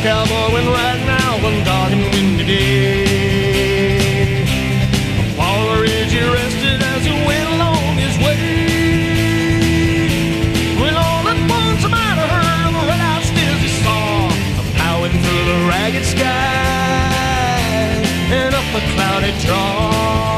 cowboy went riding out one dark and windy day. Upon the ridge he rested as he went along his way. When all at once a man heard of the red-out steers he saw, plowing through the ragged sky and up a cloudy draw.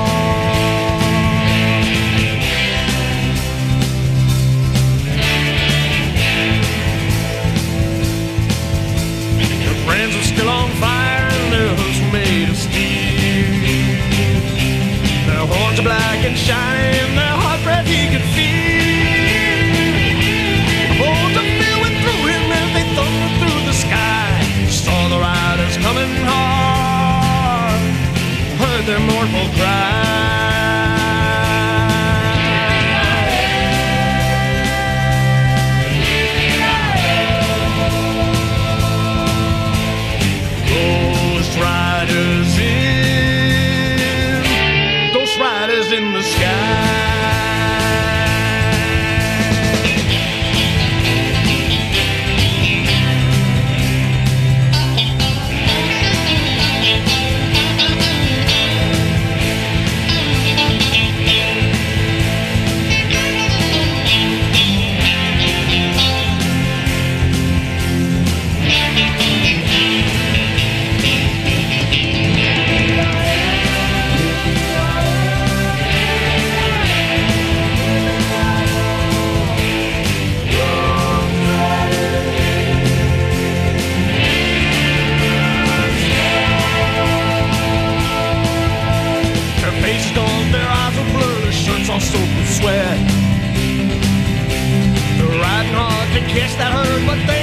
Friends were still on fire and their hoofs were made of steel. Their horns are black and shiny and their hot breath he could feel. Bullets of fear went through him as they thundered through the sky. Saw the riders coming hard, heard their mournful cry. Riders in the sky. All soaked with sweat. They're riding hard to catch that herd, but